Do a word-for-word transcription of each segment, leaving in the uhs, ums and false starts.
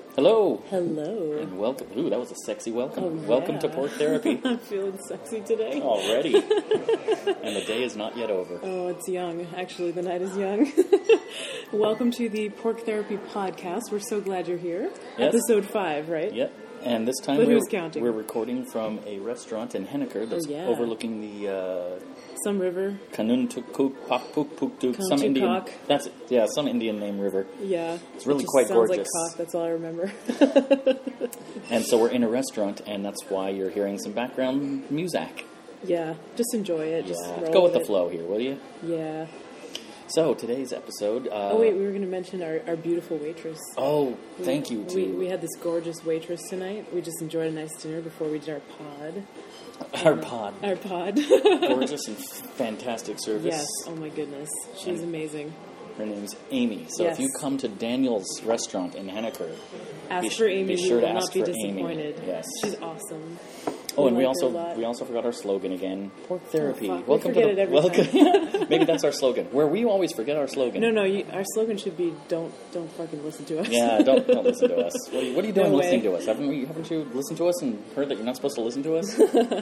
Hello. Hello. And welcome. Ooh, that was a sexy welcome. Oh, yeah. Welcome to Pork Therapy. I'm feeling sexy today. Already. And the day is not yet over. Oh, it's young. Actually, the night is young. Welcome to the Pork Therapy podcast. We're so glad you're here. Yes. Episode five, right? Yep. And this time But we're, who's counting? we're recording from a restaurant in Henniker that's Oh, yeah. overlooking the uh, Some river. Kanuntukuk, some Indian. Kantukok. That's it. Yeah, some Indian name river. Yeah. It's really It just quite sounds gorgeous. like cock. That's all I remember. And so we're in a restaurant, and that's why you're hearing some background music. Yeah. Just enjoy it. Just Yeah. roll Go with the it. flow here, will you? Yeah. So today's episode. Uh, Oh, wait. We were going to mention our, our beautiful waitress. Oh, thank you. To We, we had this gorgeous waitress tonight. We just enjoyed a nice dinner before we did our pod. our pod. Our pod. Gorgeous and fantastic service. Yes. Oh my goodness. She's amazing. Her name's Amy. So Yes. if you come to Daniel's restaurant in Henniker, Ask be, sh- for Amy. be You sure will to not ask be for disappointed. Amy. Yes. She's awesome. Oh, and we like her a also lot. we also forgot our slogan again. Pork therapy. Oh, fuck. We Welcome forget to the it every welcome. Maybe that's our slogan. Where we always forget our slogan. No, no. You, our slogan should be "Don't, don't fucking listen to us." Yeah, don't don't listen to us. What are you, what are you doing No listening way. to us? Haven't we? Haven't you listened to us and heard that you're not supposed to listen to us?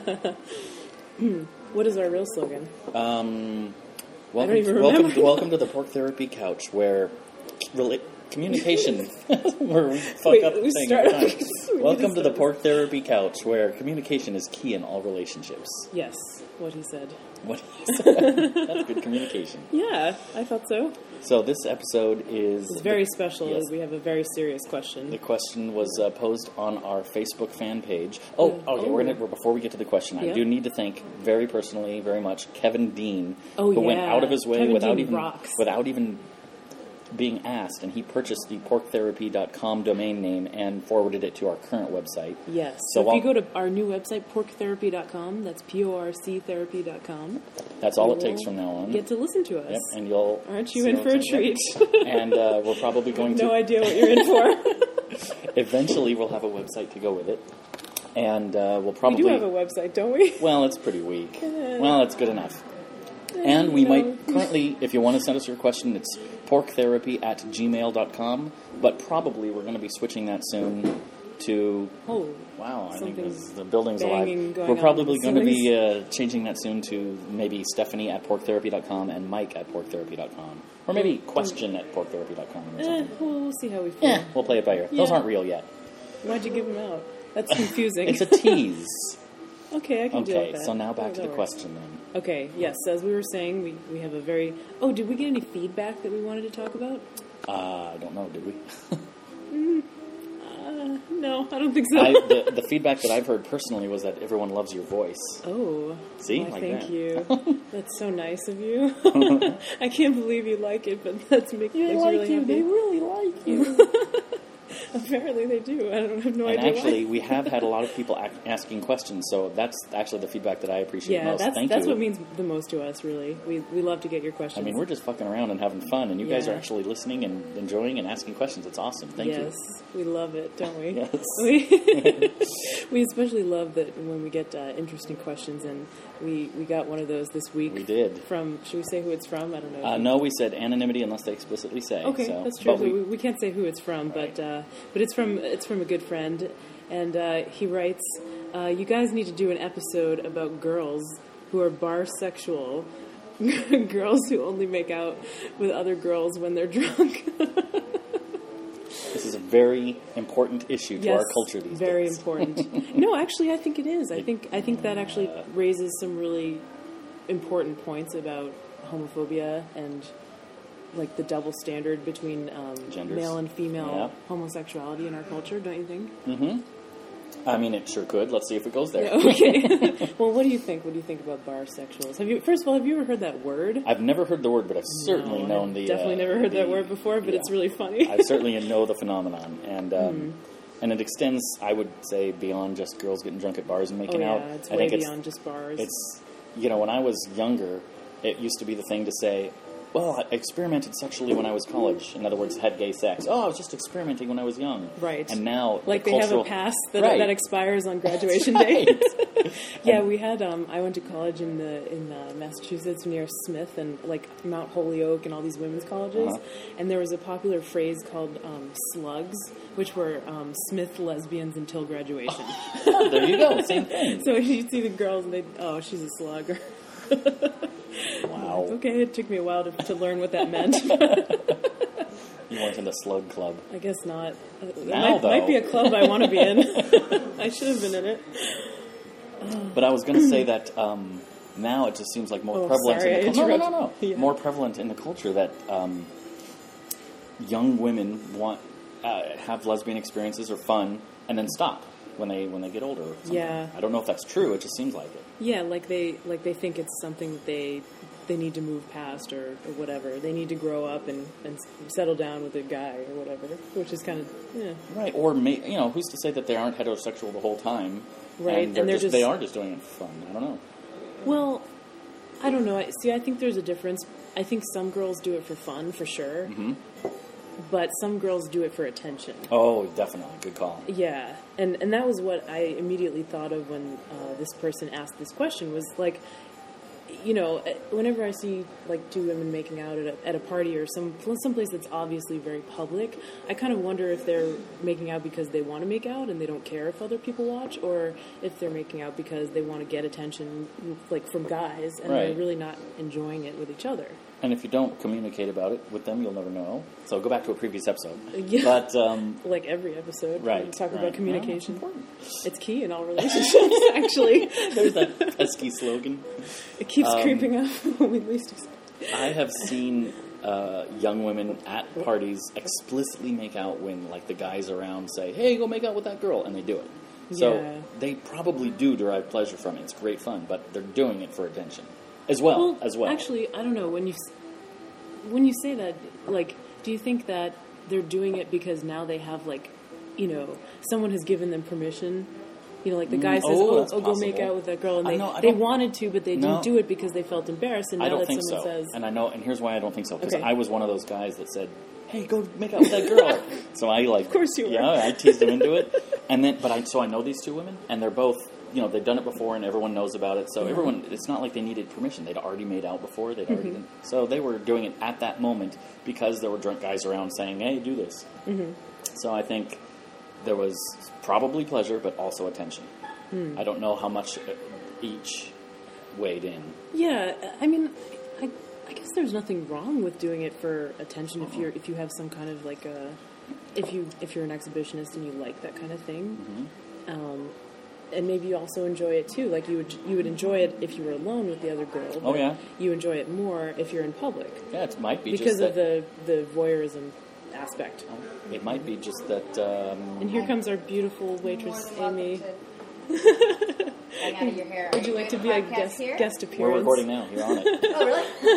What is our real slogan? Um, welcome, even to, welcome, remember. welcome to the Pork Therapy Couch, where rela- communication. Where we fuck Wait, up we thing start- every time. we need Welcome to to the start. Pork Therapy Couch, where communication is key in all relationships. Yes, what he said. What he said. That's good communication. Yeah, I thought so. So this episode is It's very special. Yes. We have a very serious question. The question was uh, posed on our Facebook fan page. Oh, Yeah. okay. Oh. We're gonna, we're, before we get to the question, I Yeah. do need to thank very personally, very much, Kevin Dean, Oh, who went yeah. out of his way Kevin without Dean even rocks. without even being asked, and he purchased the pork therapy dot com domain name and forwarded it to our current website. Yes. So So, if while- you go to our new website, pork therapy dot com, that's P O R C therapy dot com. That's all you it takes will from now on. Get to listen to us. Yep, and you'll Aren't you see in what for a I'm saying? treat? Yep. And uh, we're probably going No to idea what you're in for. eventually we'll have a website to go with it, and uh, we'll We probably do have a website, don't we? well, it's pretty weak. Eh. Well, it's good enough. And we no. might currently, if you want to send us your question, it's porktherapy at gmail dot com. But probably we're going to be switching that soon to. Oh, Wow, I think Something this, the building's banging alive. going We're on probably in the going to be uh, changing that soon to maybe Stephanie at porktherapy dot com and Mike at porktherapy dot com. Or maybe question at porktherapy dot com or eh, something. well, we'll see how we feel. Yeah, we'll play it by ear. Those Yeah. aren't real yet. Why'd you give them out? That's confusing. It's a tease. Okay, I can deal Okay, with that. so now back Oh, to that the works. question then. Okay, yes, as we were saying, we, we have a very... Oh, did we get any feedback that we wanted to talk about? Uh, I don't know, did we? Uh, no, I don't think so. I, the, the feedback that I've heard personally was that everyone loves your voice. Oh, See? why, Like thank that. you. That's so nice of you. I can't believe you like it, but that's make, makes me really happy. really like you. Apparently they do. I don't have no And idea actually, why. we have had a lot of people ac- asking questions, so that's actually the feedback that I appreciate Yeah, most. that's Thank that's you. what means the most to us, really. We we love to get your I questions. mean, we're just fucking around and having fun, and you guys Yeah. are actually listening and enjoying and asking questions. It's awesome. Thank yes, we love it, don't we? Yes. We, we especially love that when we get uh, interesting questions, and we, we got one of those this week. We did. From, should we say who it's from? I don't know. you. Uh, no, we said anonymity unless they explicitly say. Okay, so. that's true. But So we- we, we can't say who it's from, Right. but uh, but it's from it's from a good friend, and uh, he writes, uh, "You guys need to do an episode about girls who are barsexual, girls who only make out with other girls when they're drunk." This is a very important issue to Yes, our culture these very days. important. No, actually, I think it is. I think I think that actually Uh, raises some really important points about homophobia and like the double standard between um, Genders. male and female Yeah. homosexuality in our culture. Don't you think? Mm-hmm. I mean, it sure could. Let's see if it goes there. Okay. Well, what do you think? What do you think about barsexuals? Have you, first of all, have you ever heard that word? I've never heard the word, but I've certainly No, known I've the. Definitely uh, never heard that the- word before, but yeah. it's really funny. I certainly know the phenomenon, and um, and it extends, I would say, beyond just girls getting drunk at bars and oh making yeah, out. it's I way think beyond just bars. it's, it's, you know, when I was younger, it used to be the thing to say, well, I experimented sexually when I was college. In other words, had gay sex. Oh, I was just experimenting when I was young. Right. And now, like the they cultural... have a pass that right. that expires on graduation right. day. yeah, we had. Um, I went to college in the in uh, Massachusetts near Smith and like Mount Holyoke and all these women's colleges, uh-huh. and there was a popular phrase called um, slugs, which were um, Smith lesbians until graduation. There you go, same thing. So you'd see the girls and they'd, oh, she's a slug. Wow. Okay, it took me a while to, to learn what that meant. You weren't in the slug club. I guess not. It Now, might, though. might be a club I want to be in. I should have been in it. But I was going to say that um, now it just seems like more Oh, prevalent sorry, in the I culture. No, no, no, no. interrupted. Yeah. More prevalent in the culture that um, young women want uh, have lesbian experiences or fun and then stop when they when they get older. Or something. Yeah. I don't know if that's true. It just seems like it. Yeah, like they like they think it's something that they they need to move past or, or whatever. They need to grow up and, and settle down with a guy or whatever, which is kind of yeah. Right. Or may, you know, who's to say that they aren't heterosexual the whole time? Right, And they're, and they're just, just- they are just doing it for fun. I don't know. Well, I don't know. I- See, I think there's a difference. I think some girls do it for fun, for sure. Mm-hmm. But some girls do it for attention. Oh, definitely. Good call. Yeah, and and that was what I immediately thought of when uh, this person asked this question. Was like, you know, whenever I see like two women making out at a, at a party or some someplace that's obviously very public, I kind of wonder if they're making out because they want to make out and they don't care if other people watch, or if they're making out because they want to get attention, like from guys, and Right. they're really not enjoying it with each other. And if you don't communicate about it with them, you'll never know. So go back to a previous episode. Yeah. But um, Like every episode, right, we talk right. about communication. Well, It's key in all relationships, actually. there's that pesky slogan. It keeps Um, creeping up when we least expect. I have seen uh, young women at parties explicitly make out when, like, the guys around say, "Hey, go make out with that girl," and they do it. So Yeah. they probably do derive pleasure from it. It's great fun, but they're doing it for attention as well. Well, as well, actually, I don't know. When you s- when you say that, like, do you think that they're doing it because now they have, like, you know, someone has given them permission? You know, like the guy Mm, says, oh, "Oh, that's oh go make possible. out with that girl," and I they know, I they don't- wanted to, but they No. didn't do it because they felt embarrassed. And now I don't that think someone so. says, And I know, and here's why I don't think so. Because Okay. I was one of those guys that said, "Hey, go make out with that girl." So I like, of course you were. Yeah, I teased them into it, and then, but I so I know these two women, and they're both, you know, they've done it before, and everyone knows about it. So Mm-hmm. everyone, it's not like they needed permission. They'd already made out before. They'd already, Mm-hmm. been, so they were doing it at that moment because there were drunk guys around saying, "Hey, do this." Mm-hmm. So I think there was probably pleasure, but also attention. Hmm. I don't know how much uh, each weighed in. "Yeah, I mean, I, I guess there's nothing wrong with doing it for attention if you're if you have some kind of like a if you if you're an exhibitionist and you like that kind of thing." Mm-hmm. Um, and maybe you also enjoy it too. Like you would, you would enjoy it if you were alone with the other girl. Oh, but yeah. You enjoy it more if you're in public Yeah, it might be because just of that, the the voyeurism aspect. It might be just that. Um, And here comes our beautiful waitress, Amy. Hang out of your hair. Would you like to be a Podcast guest here? guest we're appearance? recording now. You're on it. Oh,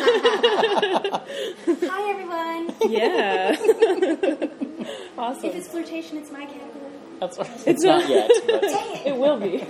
really? Hi, everyone. Yeah. If Awesome. it's flirtation, it's my category. That's right. It's not yet. But It will be.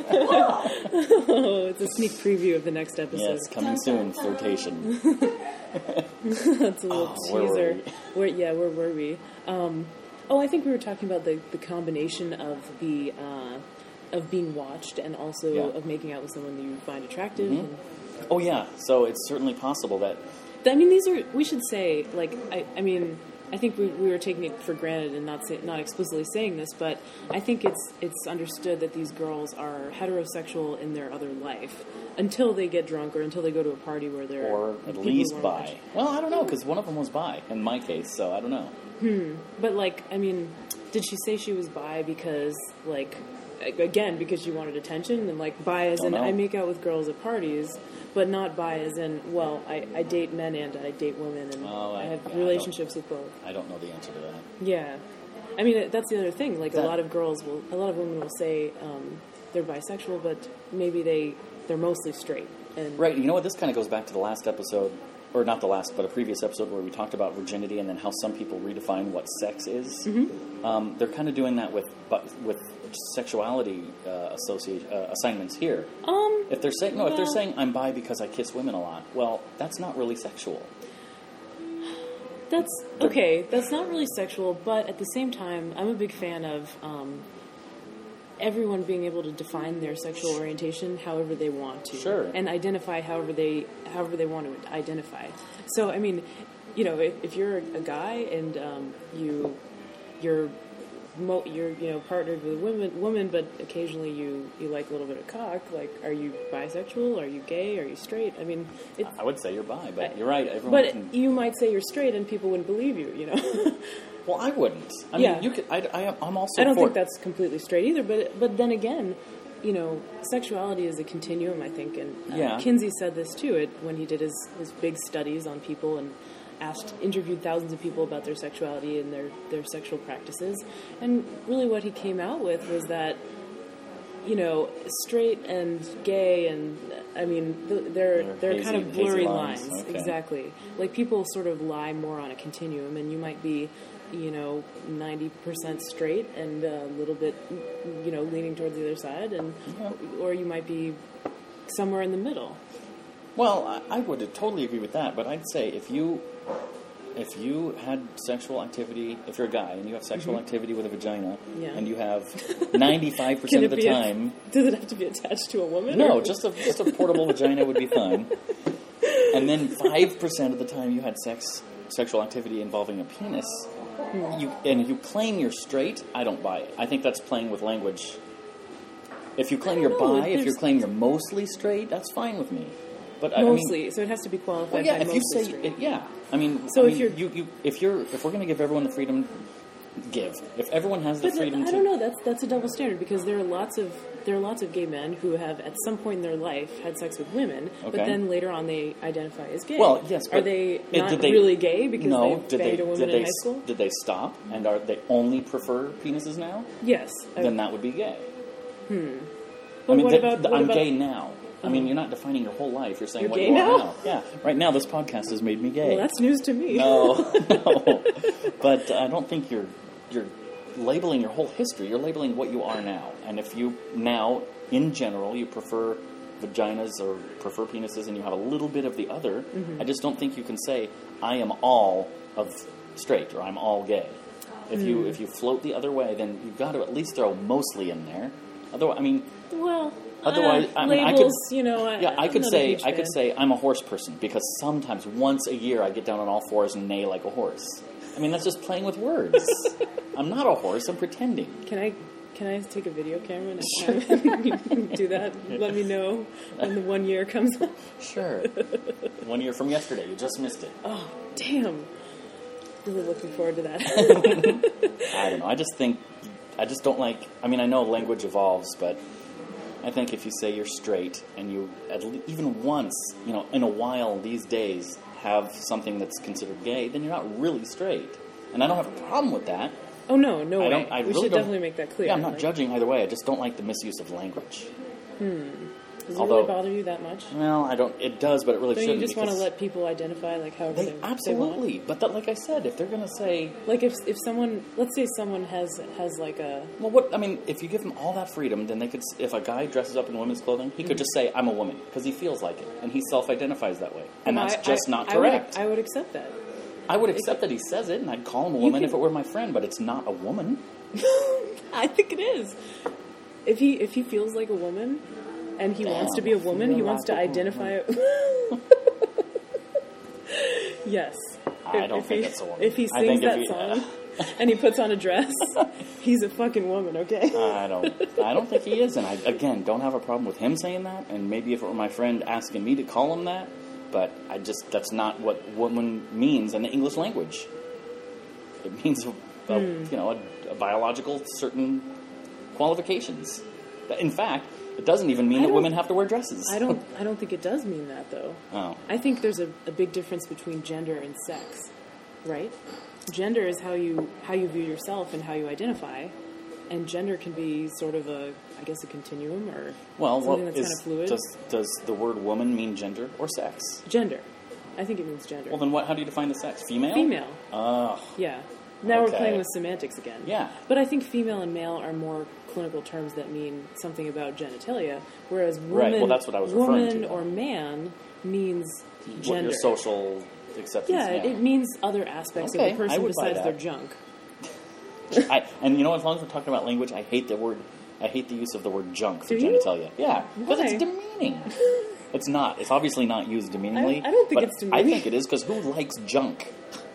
Oh, it's a sneak preview of the next episode. yes, coming soon. Flirtation. That's a little Oh, where were teaser. we? Where, yeah, where were we? Um, oh, I think we were talking about the, the combination of the uh, of being watched and also Yeah. of making out with someone that you find attractive. Mhm. And, Oh yeah. So it's certainly possible that. I mean, these are. We should say, like, I, I mean, I think we, we were taking it for granted and not say, not explicitly saying this, but I think it's it's understood that these girls are heterosexual in their other life until they get drunk or until they go to a party where they're Or at people least who bi. aren't watching. Well, I don't know, because one of them was bi in my case, so I don't know. But like, I mean, did she say she was bi because like? Again, because she wanted attention, and like bi as Don't in know. I make out with girls at parties, but not bi as in well, I, I date men and I date women, and Oh, I- I have yeah, I relationships with both. I don't know the answer to that. Yeah, I mean that's the other thing. Like That- a lot of girls will, a lot of women will say um, they're bisexual, but maybe they they're mostly straight. And Right. You know what? This kind of goes back to the last episode, or not the last, but a previous episode where we talked about virginity and then how some people redefine what sex is. Mm-hmm. Um, they're kind of doing that with but with sexuality uh, associate uh, assignments here. Um, If they're saying no, if they're well- saying I'm bi because I kiss women a lot, well, that's not really sexual. That's okay. That's not really sexual, but at the same time, I'm a big fan of um, everyone being able to define their sexual orientation however they want to, Sure. and identify however they however they want to identify. So, I mean, you know, if, if you're a guy and um, you you're Mo- you're you know partnered with a woman, woman, but occasionally you, you like a little bit of cock. Like, are you bisexual? Are you gay? Are you straight? I mean, it's, I would say you're bi, but you're right. Everyone but can, you might say you're straight, and people wouldn't believe you. You know. well, I wouldn't. I Yeah. mean, you could. I, I, I'm also. I don't for, think that's completely straight either. But but then again, you know, sexuality is a continuum. I think, and uh, Yeah. Kinsey said this too. It when he did his, his big studies on people and asked, interviewed thousands of people about their sexuality and their, their sexual practices. And really what he came out with was that, you know, straight and gay and, I mean, th- they're, They're they're kind hazy- of blurry hazy lines. lines. Okay. Exactly. Like, people sort of lie more on a continuum, and you might be, you know, ninety percent straight and a little bit, you know, leaning towards the other side, and Yeah. or you might be somewhere in the middle. Well, I, I would totally agree with that, but I'd say if you if you had sexual activity, if you're a guy and you have sexual Mm-hmm. activity with a vagina, Yeah. and you have ninety-five Can percent it of the be a- time, does it have to be attached to a woman? no, or- just a just a portable vagina would be fine, and then five percent of the time you had sex sexual activity involving a penis, you and you claim you're straight, I don't buy it. I think that's playing with language. If you claim I you're don't know, bi, if you there's- claim you're mostly straight, that's fine with me. But I Mostly, mean, so it has to be qualified well, yeah, by if you mostly say straight. it, yeah, I mean, So I if mean, you're- you, you if you're if we're going to give everyone the freedom, give. If everyone has the But freedom I to, don't know. That's that's a double standard, because there are lots of there are lots of gay men who have at some point in their life had sex with women, but Okay. then later on they identify as gay. Well, yes, are but they it- not did they- really gay because no, they did banged they a woman did they in high school? did they stop and are they only prefer penises now? Yes. I- Then that would be gay. but I mean, what the- about the- what I'm about, gay now. I mean, you're not defining your whole life. You're saying You're what gay you now? are now. Yeah, right now this podcast has made me gay. Well, that's news to me. No, no. But I don't think you're you're labeling your whole history. You're labeling what you are now. And if you now, in general, you prefer vaginas or prefer penises and you have a little bit of the other, Mm-hmm. I just don't think you can say, I am all of straight or I'm all gay. If Mm. you if you float the other way, then you've got to at least throw mostly in there. Otherwise, I mean... Well, Otherwise, uh, I mean, I labels, could, you know, I, yeah, I I'm could not a say, huge I could fan. say I'm a horse person because sometimes once a year I get down on all fours and neigh like a horse. I mean, that's just playing with words. I'm not a horse. I'm pretending. Can I can I take a video camera next time? You can do that. Let me know when the one year comes up. Sure. One year from yesterday, you just missed it. Oh, damn. Really looking forward to that. I don't know. I just think, I just don't like. I mean, I know language evolves, but I think if you say you're straight and you at le- even once, you know, in a while these days have something that's considered gay, then you're not really straight. And I don't have a problem with that. Oh, no, no I way. don't. I we really should don't, definitely make that clear. Yeah, I'm not Like, judging either way. I just don't like the misuse of language. Does it although- really bother you that much? Well, I don't. It does, but it really Don't you shouldn't. just want to because let people identify like however they they, they absolutely. want? But that, like I said, if they're going to say, Like if if someone, let's say someone has has like a well, what I mean, if you give them all that freedom, then they could. s- If a guy dresses up in women's clothing, he could just say, "I'm a woman," because he feels like it and he self-identifies that way, and Well, that's I- just I- not I would- correct. I would accept that. I would accept that he says it, and I'd call him a You woman can- if it were my friend, but it's not a woman. I think it is. If he if he feels like a woman and he wants to be a Damn, woman, he feel wants to like a identify. Yes. I If- don't if think he, it's a woman. If he I sings think if that he- song and he puts on a dress, he's a fucking woman. Okay. I don't. I don't think he is, and I again don't have a problem with him saying that. And maybe if it were my friend asking me to call him that, but I just that's not what woman means in the English language. It means a, a, Hmm. you know a, a biological certain qualifications. In fact, it doesn't even mean I that don't- women have to wear dresses. I don't. I don't think it does mean that though. Oh. I think there's a, a big difference between gender and sex, right? Gender is how you how you view yourself and how you identify, and gender can be sort of a, I guess, a continuum or Well, something what that's is kind of fluid. does does the word woman mean gender or sex? Gender, I think it means gender. Well, then what? How do you define the sex? Female. Female, Oh. yeah. Now Okay. we're playing with semantics again. Yeah. But I think female and male are more clinical terms that mean something about genitalia, whereas woman, Right, well, that's what I was referring woman to. or man means What gender. your social acceptance. Yeah, it, it means other aspects Okay, of the I person would buy besides their that. junk. I, and you know, as long as we're talking about language, I hate the word. I hate the use of the word junk for Do you? genitalia. Yeah, because Why? it's demeaning. It's not. It's obviously not used demeaningly. I- I don't think but it's I demeaning. think it is because who likes junk?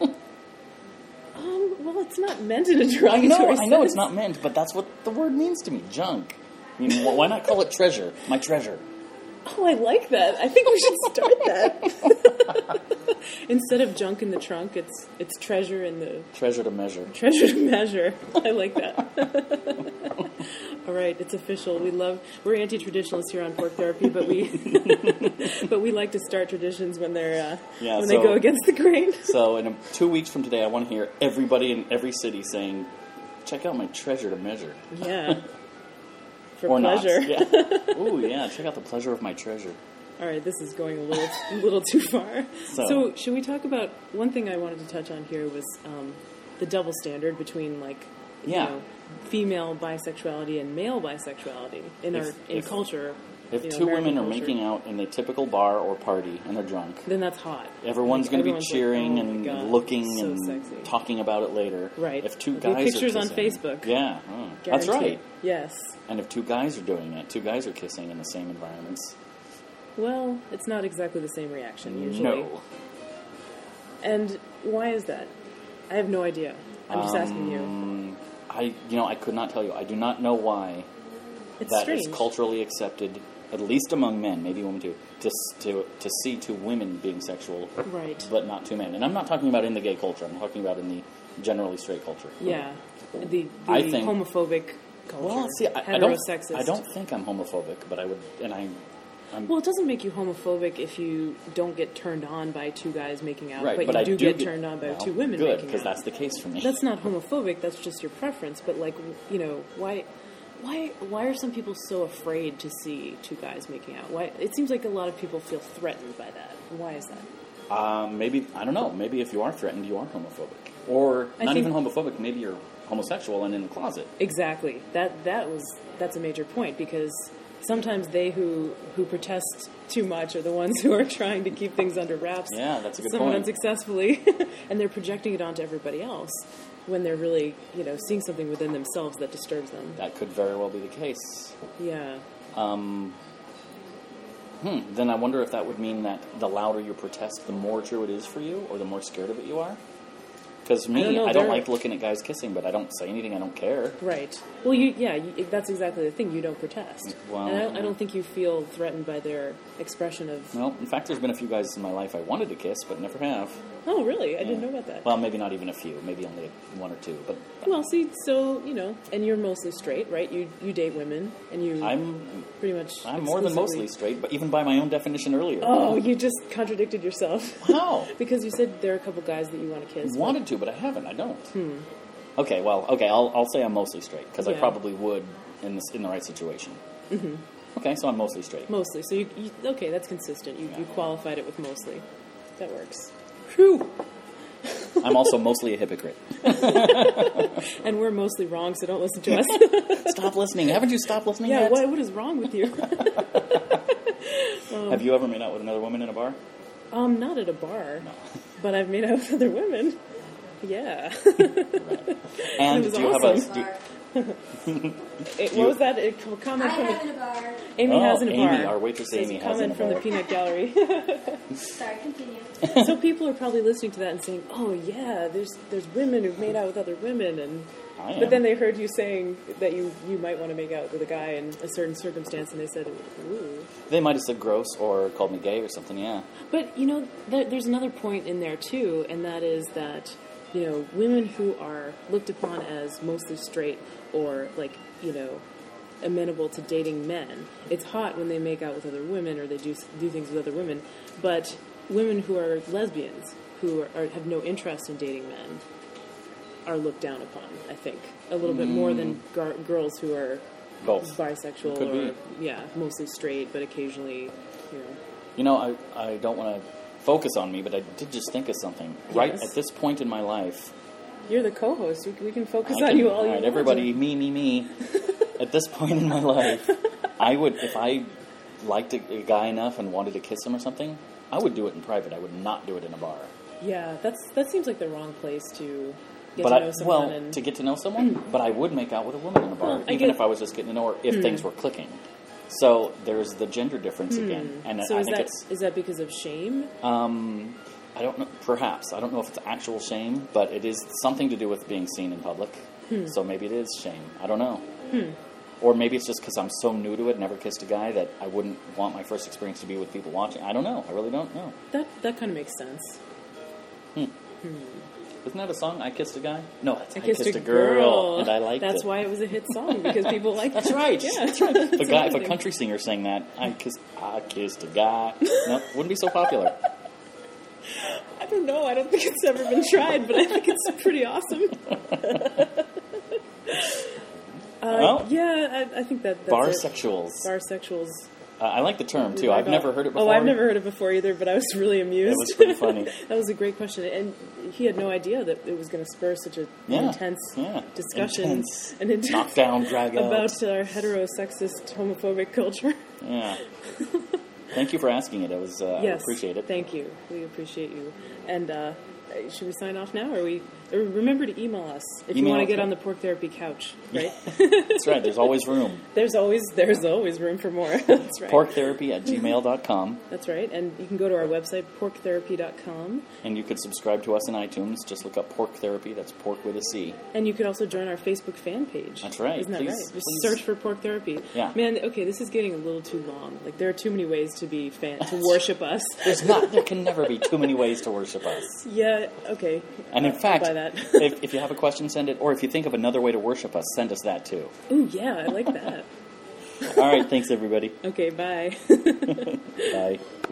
Um, well, it's not meant in a I derogatory know. I know sense. it's not meant, but that's what the word means to me. Junk. I mean, wh- why not call it treasure? My treasure. Oh, I like that. I think we should start that. Instead of junk in the trunk, it's it's treasure in the Treasure to measure. treasure to measure. I like that. All right, it's official. We love we're anti-traditionalists here on Pork Therapy, but we but we like to start traditions when they're uh, Yeah, when so- they go against the grain. So, in a, two weeks from today, I want to hear everybody in every city saying, "Check out my treasure to measure." Yeah, for or pleasure. not. Yeah. Ooh, yeah. Check out the pleasure of my treasure. All right, this is going a little a little too far. So- So, should we talk about one thing I wanted to touch on here was um, the double standard between like Yeah. you know, female bisexuality and male bisexuality in If- our in if- culture. If you know, two American women are culture, making out in a typical bar or party and they're drunk, then that's hot. everyone's Like, going to be everyone's like, cheering oh my and God, looking so and sexy. talking about it later. Right. If two There'll be guys pictures are on kissing, Facebook. Yeah, oh, that's Guaranteed. right. Yes. And if two guys are doing it, two guys are kissing in the same environments. Well, it's not exactly the same reaction usually. No. And why is that? I have no idea. I'm just asking you. Um, I, you know, I could not tell you. I do not know why It's that strange. is culturally accepted, at least among men, maybe women too, to s- to to see two women being sexual, Right. but not two men. And I'm not talking about in the gay culture. I'm talking about in the generally straight culture. Yeah. The, the I think- homophobic culture. Well, see, I, I don't. Heterosexist. I don't think I'm homophobic, but I would, and I, I'm Well, it doesn't make you homophobic if you don't get turned on by two guys making out, right. but, But, you I do, do get, turned on by well, two women Good, making because out. that's the case for me. That's not homophobic. That's just your preference. But like, you know, why, why, why are some people so afraid to see two guys making out? Why? It seems like a lot of people feel threatened by that. Why is that? Um, maybe I don't know. Maybe if you are threatened, you are homophobic, or I not think- even homophobic. Maybe you're homosexual and in the closet. Exactly. That that was that's a major point because sometimes they who who protest too much are the ones who are trying to keep things under wraps. Yeah, that's a good somewhat point. unsuccessfully, and they're projecting it onto everybody else when they're really, you know, seeing something within themselves that disturbs them. That could very well be the case. Yeah. Um, hmm. Then I wonder if that would mean that the louder you protest, the more true it is for you, or the more scared of it you are. Because me, I don't know, I don't they're- like looking at guys kissing, but I don't say anything. I don't care. Right. Well, you yeah, you, that's exactly the thing. You don't protest. Well, and I don't, I don't think you feel threatened by their expression of. Well, in fact, there's been a few guys in my life I wanted to kiss, but never have. Oh, really? I didn't Yeah. know about that. Well, maybe not even a few. Maybe only one or two. But Well, see, so you know, and you're mostly straight, right? You you date women, and you I'm pretty much. I'm more than exclusively- mostly straight, but even by my own definition earlier. Oh, you just contradicted yourself. How? Because you said there are a couple guys that you want to kiss. but- Wanted to, but I haven't. I don't. Okay, well, okay, I'll I'll say I'm mostly straight because I Yeah. probably would in this in the right situation. Mm-hmm. Okay, so I'm mostly straight. Mostly. So you, you okay? That's consistent. You you qualified it with mostly. That works. Whew. I'm also mostly a hypocrite. And we're mostly wrong, so don't listen to us. Stop listening. Haven't you stopped listening yeah. yet? What what is wrong with you? Have you ever made out with another woman in a bar? um, not at a bar, No. but I've made out with other women. Yeah. And It was do you awesome. have a... Do, It, You- what was that? A I comment from have the, in a bar. Amy Oh, has in a Amy, bar. our waitress Says Amy a has in comment a from the bar. peanut gallery. Sorry, continue. So people are probably listening to that and saying, "Oh yeah, there's there's women who've made out with other women," and I am. but then they heard you saying that you, you might want to make out with a guy in a certain circumstance, and they said, "Ooh." They might have said gross or called me gay or something, yeah. But you know, there, there's another point in there too, and that is that you know, women who are looked upon as mostly straight or like you know, amenable to dating men, it's hot when they make out with other women or they do do things with other women, but women who are lesbians, who are, are, have no interest in dating men, are looked down upon, I think. A little bit more than gar- girls who are Both. bisexual Could or, be. yeah, mostly straight, but occasionally, you know. You know, I, I don't want to focus on me, but I did just think of something. Right Yes. at this point in my life... You're the co-host. We, we can focus I on can- you all you right, want. everybody, me, me, me. At this point in my life, I would, if I liked a, a guy enough and wanted to kiss him or something, I would do it in private. I would not do it in a bar. Yeah, that's that seems like the wrong place to get but to I, know someone. well, and to get to know someone, but I would make out with a woman in a bar, Well, I even get- if I was just getting to know her, if things were clicking. So there's the gender difference again, and so I is think that it's. is that because of shame? Um, I don't know. Perhaps I don't know if it's actual shame, but it is something to do with being seen in public. So maybe it is shame. I don't know. Or maybe it's just because I'm so new to it, never kissed a guy, that I wouldn't want my first experience to be with people watching. I don't know. I really don't know. That that kind of makes sense. Isn't that a song? I kissed a guy. No, that's I kissed, a, girl, and I liked That's it. why it was a hit song, because people like That's it. right. Yeah, That's right. If a That's guy, if a amazing. country singer sang that, I kissed, I kissed a guy. No, wouldn't be so popular. I don't know. I don't think it's ever been tried, but I think it's pretty awesome. uh, Well, yeah, I, I think that that's bar it. sexuals. Barsexuals. Uh, I like the term too. I I've got- never heard it before. Oh, I've never heard it before either, but I was really amused. It was pretty funny. That was a great question, and he had no idea that it was going to spur such a Yeah, intense yeah. discussion, Intense. an intense Knockdown, drag out. about our heterosexist, homophobic culture. Yeah. Thank you for asking it. It was. Uh, Yes, I appreciate it. Thank you. We appreciate you. And uh, should we sign off now, or we or remember to email us if you Email want to us, get yeah. on the Pork Therapy couch? Right? That's right. There's always room. there's always there's always room for more. That's right. Porktherapy at gmail dot com. That's right. And you can go to our website pork therapy dot com, And you could subscribe to us in iTunes. Just look up Pork Therapy. That's pork with a C. and you could also join our Facebook fan page. That's right. Isn't that Please, right? Just please. search for Pork Therapy. Yeah. Man, okay, this is getting a little too long. Like there are too many ways to be fan to worship us. There's not. There can never be too many ways to worship us. Yeah. Okay. And in I'll fact, buy that. if, if you have a question, send it. Or if you think of another way to worship us, send us that too. Ooh, yeah, I like that. All right. Thanks, everybody. Okay. Bye. Bye.